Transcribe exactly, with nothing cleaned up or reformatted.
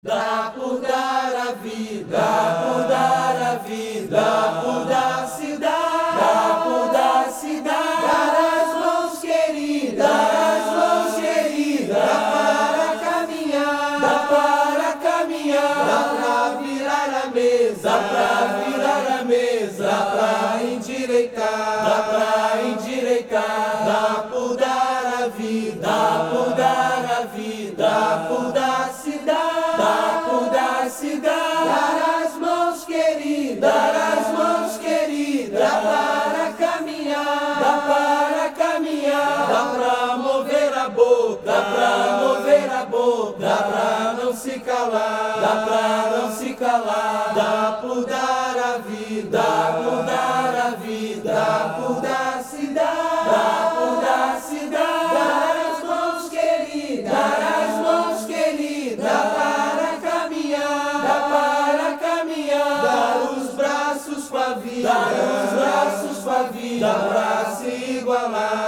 Dá por dar a vida, dá por dar a vida, dá por dar se dar, dá por dar se dar, dar as mãos queridas, dar as mãos queridas, dá para caminhar, dá para caminhar, dá pra virar a mesa, dá pra virar a mesa, dá pra endireitar, dá pra endireitar, dá por dar a vida, dá por dar a vida, dá por dar se dar. Dá por dar se dar, dar as mãos queridas, dar as mãos queridas, dá para caminhar, dá para caminhar, dá pra mover a boca, dá pra mover a boca, dá pra não se calar, dá pra não se calar, dá por dar a vida, dá por dar a vida, dá por dar se dar, dá por dar se dar, dar as mãos queridas, dar as mãos queridas, dá para caminhar, dá para caminhar, dar os braços pra vida, dar os braços pra vida, dá pra se igualar.